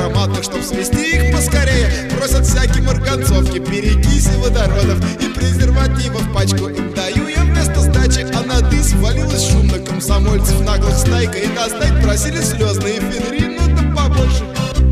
ароматных, чтоб свести их поскорее. Просят всякие марганцовки, перекиси водородов и презервативов. Пачку им даю я вместо сдачи, а на дыс валилось шумно комсомольцев наглых стайка. И достать просили слезные эфедрин, ну да побольше.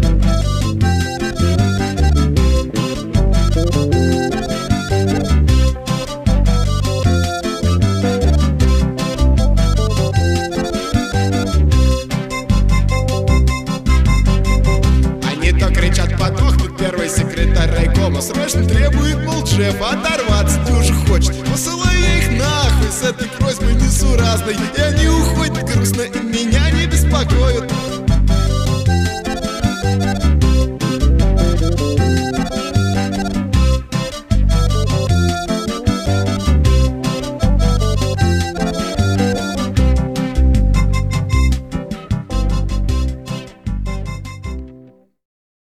Первый секретарь райкома срочно требует, мол, шефа оторваться дюже хочет. Посылаю я их нахуй с этой просьбой несуразной, и они уходят грустно и меня не беспокоят.